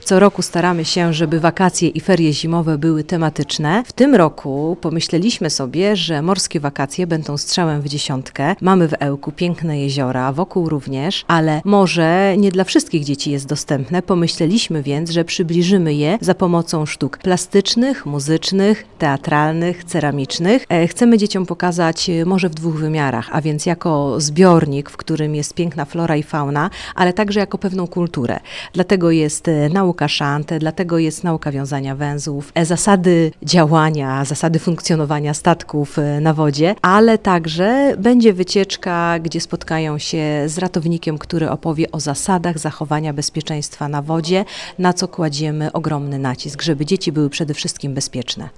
Co roku staramy się, żeby wakacje i ferie zimowe były tematyczne. W tym roku pomyśleliśmy sobie, że morskie wakacje będą strzałem w dziesiątkę. Mamy w Ełku piękne jeziora, wokół również, ale morze nie dla wszystkich dzieci jest dostępne. Pomyśleliśmy więc, że przybliżymy je za pomocą sztuk plastycznych, muzycznych, teatralnych, ceramicznych. Chcemy dzieciom pokazać morze w dwóch wymiarach, a więc jako zbiornik, w którym jest piękna flora i fauna, ale także jako pewną kulturę. Dlatego jest nauka szanty, dlatego jest nauka wiązania węzłów, zasady działania, zasady funkcjonowania statków na wodzie, ale także będzie wycieczka, gdzie spotkają się z ratownikiem, który opowie o zasadach zachowania bezpieczeństwa na wodzie, na co kładziemy ogromny nacisk, żeby dzieci były przede wszystkim bezpieczne.